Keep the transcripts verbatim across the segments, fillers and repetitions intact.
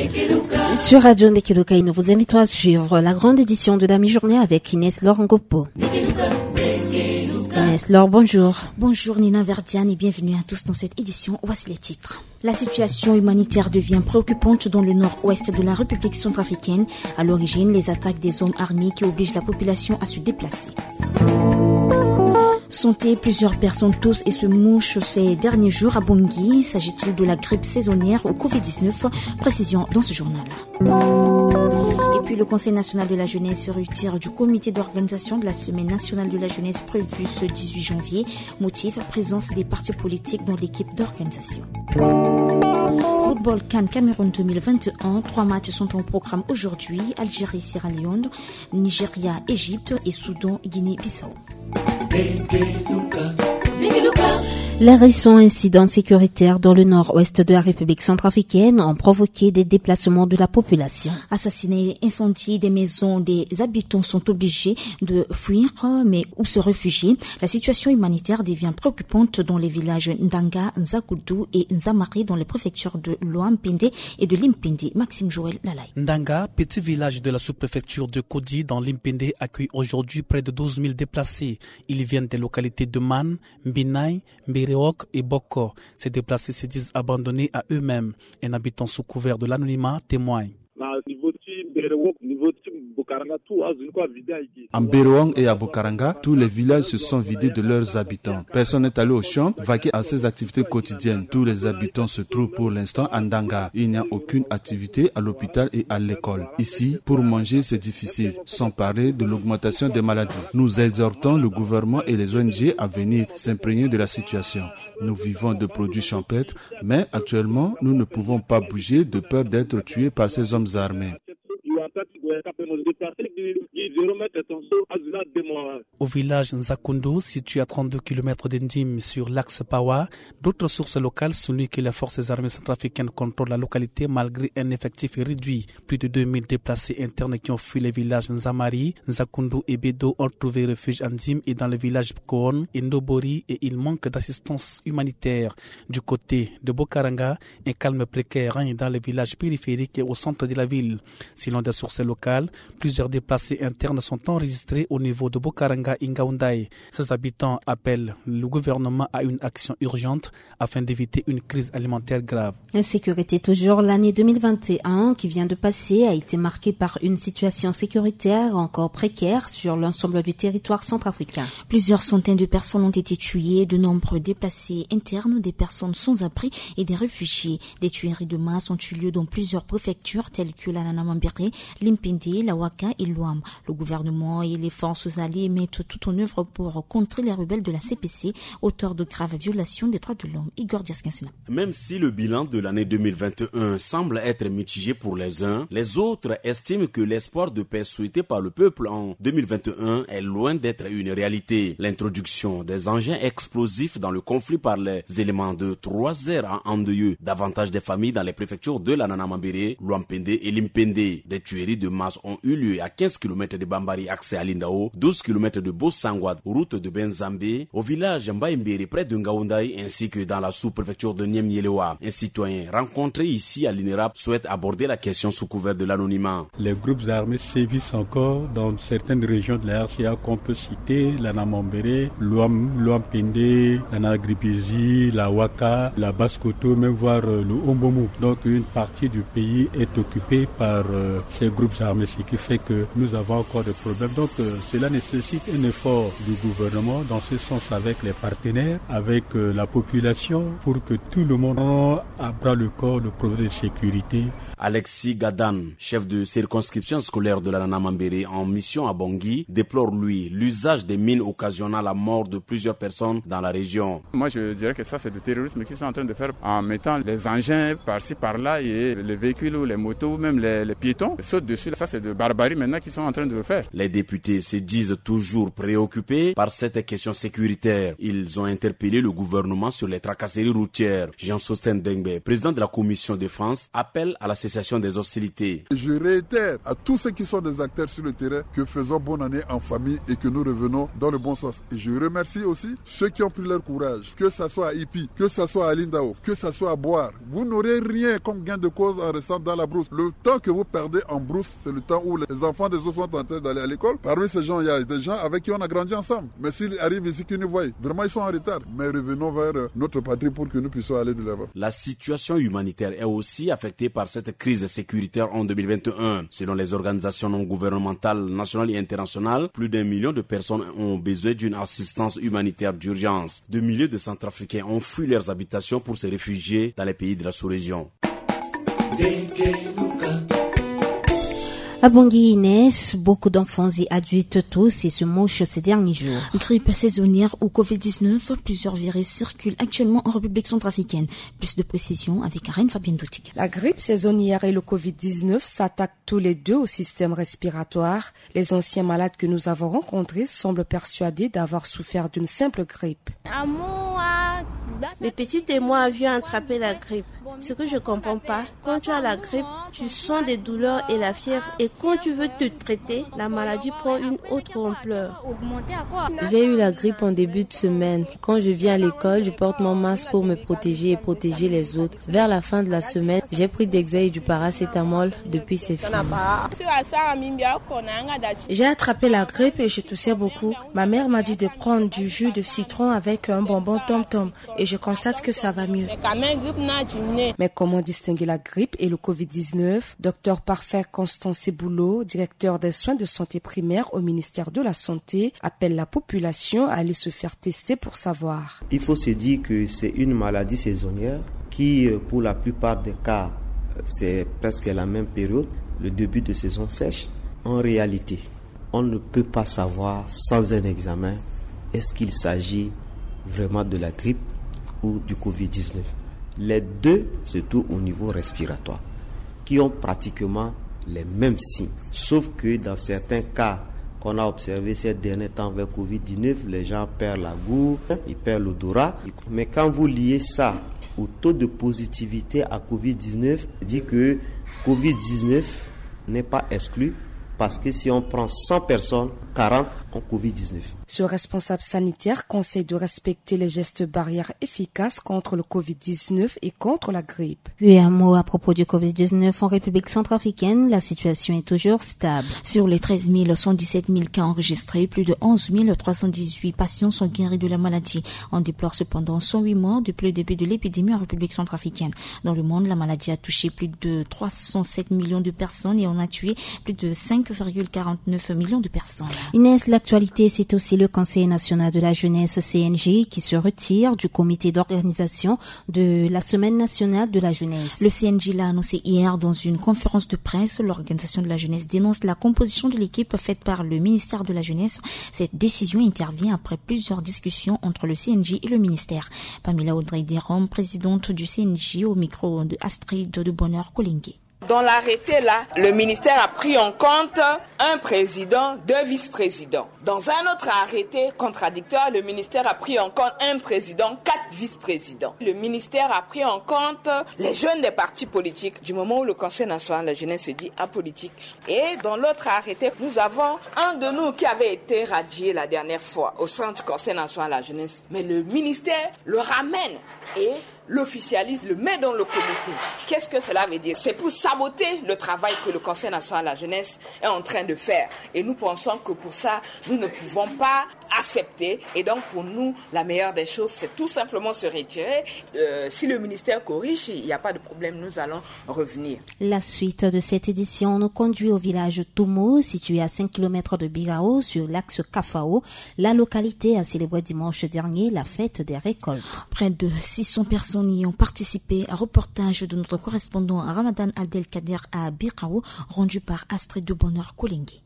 Sur Radio Ndekeluka, nous vous invitons à suivre la grande édition de la mi-journée avec Inès Lorangopo. Inès Laure, bonjour. Bonjour Nina Verdiane et bienvenue à tous dans cette édition. Voici les titres. La situation humanitaire devient préoccupante dans le nord-ouest de la République centrafricaine. À l'origine, les attaques des hommes armés qui obligent la population à se déplacer. Santé, plusieurs personnes toussent et se mouchent ces derniers jours à Bangui. S'agit-il de la grippe saisonnière au covid dix-neuf? Précision dans ce journal. Et puis le Conseil national de la jeunesse se retire du comité d'organisation de la Semaine nationale de la jeunesse prévue ce dix-huit janvier. Motif, présence des partis politiques dans l'équipe d'organisation. Football CAN Cameroun deux mille vingt et un. Trois matchs sont en programme aujourd'hui. Algérie, Sierra Leone, Nigeria, Égypte et Soudan, Guinée-Bissau. Les récents incidents sécuritaires dans le nord-ouest de la République centrafricaine ont provoqué des déplacements de la population. Assassinés, incendiés, des maisons des habitants sont obligés de fuir, mais où se réfugier. La situation humanitaire devient préoccupante dans les villages Ndanga, Nzakoudou et Nzamari dans les préfectures de Loampende et de Limpende. Maxime Joël Lalay. Ndanga, petit village de la sous-préfecture de Kodi dans Limpende, accueille aujourd'hui près de douze mille déplacés. Ils viennent des localités de Man, Mbinay, Mbirewok et Boko. Ces déplacés se disent abandonnés à eux-mêmes. Un habitant sous couvert de l'anonymat témoigne. En Bérouang et à Bokaranga, tous les villages se sont vidés de leurs habitants. Personne n'est allé au champ, vaquer à ses activités quotidiennes. Tous les habitants se trouvent pour l'instant en Ndanga. Il n'y a aucune activité à l'hôpital et à l'école. Ici, pour manger, c'est difficile, sans parler de l'augmentation des maladies. Nous exhortons le gouvernement et les O N G à venir s'imprégner de la situation. Nous vivons de produits champêtres, mais actuellement, nous ne pouvons pas bouger de peur d'être tués par ces hommes armés. Au village Nzakoundou, situé à trente-deux kilomètres d'Indim sur l'axe Pawa, d'autres sources locales soulignent que les forces armées centrafricaines contrôlent la localité malgré un effectif réduit. Plus de deux mille déplacés internes qui ont fui les villages Nzamari, Nzakoundou et Bedo ont trouvé refuge en Ndim et dans les villages Koon et Ndobori et il manque d'assistance humanitaire. Du côté de Bokaranga, un calme précaire règne dans les villages périphériques et au centre de la ville. Selon des sources locales, plusieurs déplacés internes sont enregistrés au niveau de Bokaranga et Ngaoundai. Ces habitants appellent le gouvernement à une action urgente afin d'éviter une crise alimentaire grave. La sécurité toujours, l'année deux mille vingt et un qui vient de passer a été marquée par une situation sécuritaire encore précaire sur l'ensemble du territoire centrafricain. Plusieurs centaines de personnes ont été tuées, de nombreux déplacés internes, des personnes sans abri et des réfugiés. Des tueries de masse ont eu lieu dans plusieurs préfectures telles que la Nanamambéré, Limpende, la Ouaka et Luam. Le gouvernement et les forces alliées mettent tout en œuvre pour contrer les rebelles de la C P C, auteurs de graves violations des droits de l'homme. Igor Diaskansina. Même si le bilan de l'année deux mille vingt et un semble être mitigé pour les uns, les autres estiment que l'espoir de paix souhaité par le peuple en deux mille vingt et un est loin d'être une réalité. L'introduction des engins explosifs dans le conflit par les éléments de trois aires en endeuilleux, davantage des familles dans les préfectures de la Nanamambéré, Loampende et Limpende. Des tueries de masse ont eu lieu à quinze kilomètres de Bambari, accès à Lindao, douze kilomètres de Bosangwad, route de Benzambé, au village Mbaïmbéré près de Ngaoundai, ainsi que dans la sous-préfecture de Niamyelewa. Un citoyen rencontré ici à l'INERAP souhaite aborder la question sous couvert de l'anonymat. Les groupes armés sévissent encore dans certaines régions de la R C A qu'on peut citer, la Namambéré, Loampende, la Nagripisi, la Ouaka, la Basse-Koto, même voire le Ombomu. Donc une partie du pays est occupée par euh, ces groupes armés, ce qui fait que nous avons encore des problèmes. Donc euh, cela nécessite un effort du gouvernement dans ce sens avec les partenaires, avec euh, la population, pour que tout le monde à bras le corps le problème de sécurité. Alexis Gadan, chef de circonscription scolaire de la Nanamambéré en mission à Bangui, déplore lui l'usage des mines occasionnant la mort de plusieurs personnes dans la région. Moi je dirais que ça c'est du terrorisme qu'ils sont en train de faire en mettant les engins par-ci par-là et les véhicules ou les motos ou même les, les piétons sautent dessus. Ça c'est de barbarie maintenant qu'ils sont en train de le faire. Les députés se disent toujours préoccupés par cette question sécuritaire. Ils ont interpellé le gouvernement sur les tracasseries routières. Jean-Sosten Dengbe, président de la commission défense, appelle à la cessation cessation des hostilités. Je réitère à tous ceux qui sont des acteurs sur le terrain que faisons bonne année en famille et que nous revenons dans le bon sens. Et je remercie aussi ceux qui ont pris leur courage, que ce soit à Ipi, que ce soit à Lindao, que ce soit à Boire. Vous n'aurez rien comme gain de cause en restant dans la brousse. Le temps que vous perdez en brousse, c'est le temps où les enfants des autres sont en train d'aller à l'école. Parmi ces gens, il y a des gens avec qui on a grandi ensemble. Mais s'ils arrivent ici qu'ils nous voient, vraiment ils sont en retard. Mais revenons vers notre patrie pour que nous puissions aller de l'avant. La situation humanitaire est aussi affectée par cette crise sécuritaire en deux mille vingt et un. Selon les organisations non gouvernementales nationales et internationales, plus d'un million de personnes ont besoin d'une assistance humanitaire d'urgence. Des milliers de Centrafricains ont fui leurs habitations pour se réfugier dans les pays de la sous-région. À Bangui, Inès, beaucoup d'enfants et adultes tous et se mouchent ces derniers jours. Grippe saisonnière ou covid dix-neuf, plusieurs virus circulent actuellement en République centrafricaine. Plus de précisions avec Reine Fabienne Doutig. La grippe saisonnière et le covid dix-neuf s'attaquent tous les deux au système respiratoire. Les anciens malades que nous avons rencontrés semblent persuadés d'avoir souffert d'une simple grippe. Mes petites et moi avions attrapé la grippe. Ce que je comprends pas, quand tu as la grippe, tu sens des douleurs et la fièvre, et quand tu veux te traiter, la maladie prend une autre ampleur. J'ai eu la grippe en début de semaine. Quand je viens à l'école, je porte mon masque pour me protéger et protéger les autres. Vers la fin de la semaine, j'ai pris d'Exail et du paracétamol. Depuis, c'est fini. J'ai attrapé la grippe et je toussais beaucoup. Ma mère m'a dit de prendre du jus de citron avec un bonbon tom-tom et je constate que ça va mieux. Mais comment distinguer la grippe et le covid dix-neuf? Docteur Parfait Constant Seboulot, directeur des soins de santé primaire au ministère de la Santé, appelle la population à aller se faire tester pour savoir. Il faut se dire que c'est une maladie saisonnière qui, pour la plupart des cas, c'est presque la même période, le début de saison sèche. En réalité, on ne peut pas savoir sans un examen est-ce qu'il s'agit vraiment de la grippe ou du covid dix-neuf. Les deux se trouvent au niveau respiratoire, qui ont pratiquement les mêmes signes. Sauf que dans certains cas qu'on a observé ces derniers temps avec covid dix-neuf, les gens perdent la goût, ils perdent l'odorat. Mais quand vous liez ça au taux de positivité à covid dix-neuf, dit que covid dix-neuf n'est pas exclu. Parce que si on prend cent personnes, quarante ont covid dix-neuf. Ce responsable sanitaire conseille de respecter les gestes barrières efficaces contre le covid dix-neuf et contre la grippe. Puis un mot à propos du covid dix-neuf en République centrafricaine, la situation est toujours stable. Sur les treize mille cent dix-sept mille cas enregistrés, plus de onze mille trois cent dix-huit patients sont guéris de la maladie. On déplore cependant cent huit morts depuis le début de l'épidémie en République centrafricaine. Dans le monde, la maladie a touché plus de trois cent sept millions de personnes et on a tué plus de cinq virgule quarante-neuf millions de personnes. Inès, l'actualité, c'est aussi le Conseil national de la jeunesse C N J qui se retire du comité d'organisation de la Semaine nationale de la jeunesse. Le C N J l'a annoncé hier dans une conférence de presse. L'organisation de la jeunesse dénonce la composition de l'équipe faite par le ministère de la jeunesse. Cette décision intervient après plusieurs discussions entre le C N J et le ministère. Pamela Audrey Derom, présidente du C N J, au micro de Astrid de Bonheur Kolingué. Dans l'arrêté là, le ministère a pris en compte un président, deux vice-présidents. Dans un autre arrêté contradictoire, le ministère a pris en compte un président, quatre vice-présidents. Le ministère a pris en compte les jeunes des partis politiques du moment où le Conseil national de la jeunesse se dit apolitique. Et dans l'autre arrêté, nous avons un de nous qui avait été radié la dernière fois au sein du Conseil national de la jeunesse. Mais le ministère le ramène et l'officialise, le met dans le comité. Qu'est-ce que cela veut dire? C'est pour saboter le travail que le Conseil national de la jeunesse est en train de faire. Et nous pensons que pour ça, nous ne pouvons pas accepter. Et donc pour nous, la meilleure des choses, c'est tout simplement se retirer. Euh, si le ministère corrige, il n'y a pas de problème, nous allons revenir. La suite de cette édition nous conduit au village Toumo, situé à cinq kilomètres de Birao, sur l'axe Kafao. La localité a célébré dimanche dernier la fête des récoltes. Près de six cents personnes y ont participé. Un reportage de notre correspondant Ramadan Abdelkader à Birao, rendu par Astrid de Bonheur Kolingué.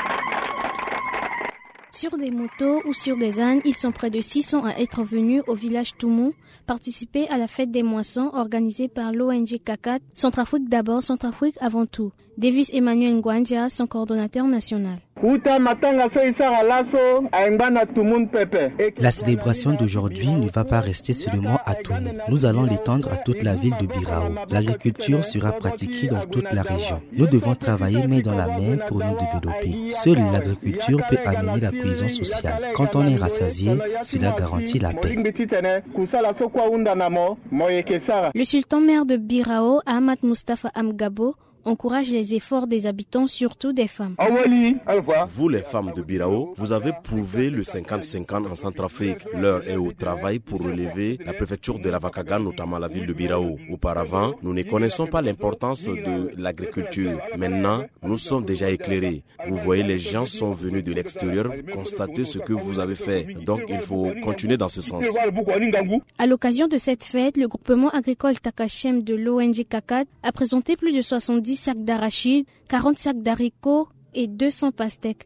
Sur des motos ou sur des ânes, ils sont près de six cents à être venus au village Toumou participer à la fête des moissons organisée par l'O N G CACAT, Centrafrique d'abord, Centrafrique avant tout. Davis Emmanuel Ngwandia, son coordonnateur national. La célébration d'aujourd'hui ne va pas rester seulement à Toumou. Nous allons l'étendre à toute la ville de Birao. L'agriculture sera pratiquée dans toute la région. Nous devons travailler main dans la main pour nous développer. Seule l'agriculture peut amener la cohésion sociale. Quand on est rassasié, cela garantit la paix. Le sultan maire de Birao, Ahmad Mustafa Amgabo, encourage les efforts des habitants, surtout des femmes. Vous, les femmes de Birao, vous avez prouvé le cinquante cinquante en Centrafrique. L'heure est au travail pour relever la préfecture de la Vakaga, notamment la ville de Birao. Auparavant, nous ne connaissons pas l'importance de l'agriculture. Maintenant, nous sommes déjà éclairés. Vous voyez, les gens sont venus de l'extérieur constater ce que vous avez fait. Donc, il faut continuer dans ce sens. À l'occasion de cette fête, le groupement agricole Takachem de l'O N G CACAD a présenté plus de soixante-dix sacs d'arachides, quarante sacs d'haricots et deux cents pastèques.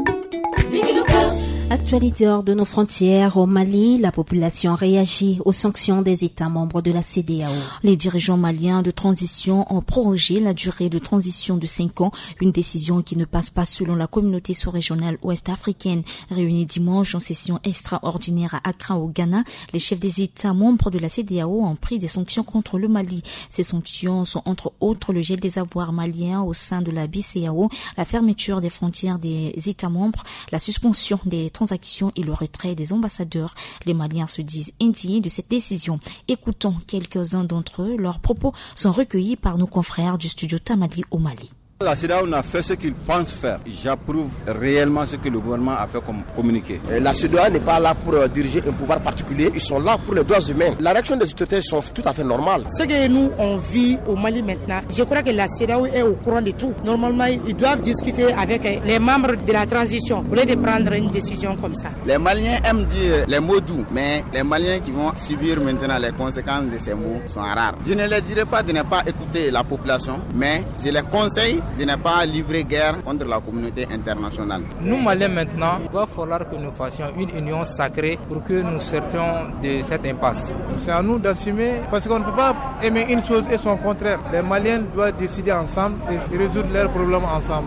Actualité hors de nos frontières, au Mali, la population réagit aux sanctions des États membres de la C D A O. Les dirigeants maliens de transition ont prorogé la durée de transition de cinq ans, une décision qui ne passe pas selon la communauté sous-régionale ouest-africaine. Réunis dimanche en session extraordinaire à Accra au Ghana, les chefs des États membres de la C D A O ont pris des sanctions contre le Mali. Ces sanctions sont entre autres le gel des avoirs maliens au sein de la B C A O, la fermeture des frontières des États membres, la suspension des transactions et le retrait des ambassadeurs. Les Maliens se disent indignés de cette décision. Écoutons quelques-uns d'entre eux. Leurs propos sont recueillis par nos confrères du studio Tamali au Mali. La C D A O a fait ce qu'il pense faire. J'approuve réellement ce que le gouvernement a fait comme communiqué. La C D A O n'est pas là pour diriger un pouvoir particulier. Ils sont là pour les droits humains. La réaction des autorités sont tout à fait normale. Ce que nous on vit au Mali maintenant, je crois que la C D A O est au courant de tout. Normalement, ils doivent discuter avec les membres de la transition au lieu de prendre une décision comme ça. Les Maliens aiment dire les mots doux, mais les Maliens qui vont subir maintenant les conséquences de ces mots sont rares. Je ne les dirai pas de ne pas écouter la population, mais je les conseille de ne pas livrer guerre contre la communauté internationale. Nous Maliens maintenant, il va falloir que nous fassions une union sacrée pour que nous sortions de cette impasse. C'est à nous d'assumer parce qu'on ne peut pas aimer une chose et son contraire. Les Maliens doivent décider ensemble et résoudre leurs problèmes ensemble.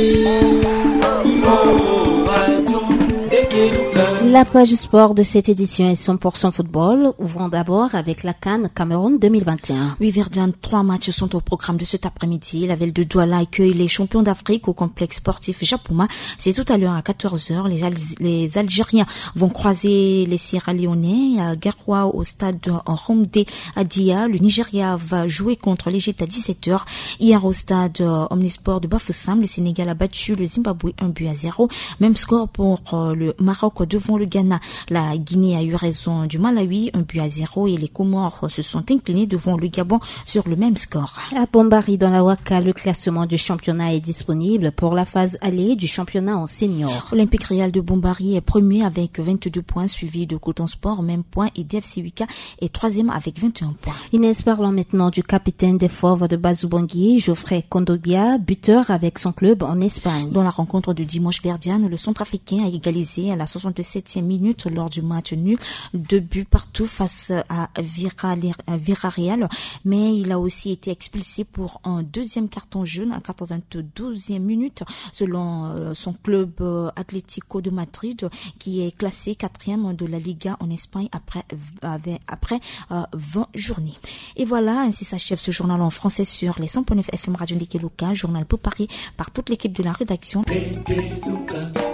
La page sport de cette édition est cent pour cent football. Ouvrons d'abord avec la CAN Cameroun deux mille vingt et un. Oui, Verdiane, trois matchs sont au programme de cet après-midi. La ville de Douala accueille les champions d'Afrique au complexe sportif Japouma. C'est tout à l'heure à quatorze heures. Les, Al- les Algériens vont croiser les Sierra Leonais à Garoua au stade Romde à Dia. Le Nigeria va jouer contre l'Égypte à dix-sept heures. Hier au stade Omnisport de Bafoussam, le Sénégal a battu le Zimbabwe un but à zéro. Même score pour le Maroc devant le Ghana. La Guinée a eu raison du Malawi, un but à zéro, et les Comores se sont inclinés devant le Gabon sur le même score. À Bombari, dans la Ouaka, le classement du championnat est disponible pour la phase allée du championnat en senior. Olympique Réal de Bombari est premier avec vingt-deux points, suivi de Coton Sport, même point, et D F C Wika est troisième avec vingt et un points. Inès, parlons maintenant du capitaine des Fauves de Bazubangui, Geoffrey Kondobia, buteur avec son club en Espagne. Dans la rencontre de dimanche Verdiane, le centrafricain a égalisé à la soixante-septième minute lors du match nul, deux buts partout face à Villarreal, mais il a aussi été expulsé pour un deuxième carton jaune à quatre-vingt-douzième minute selon son club Atlético de Madrid, qui est classé quatrième de la Liga en Espagne après après vingt journées. Et voilà, ainsi s'achève ce journal en français sur les cent point neuf F M Radio Ndikeluka, journal préparé par toute l'équipe de la rédaction.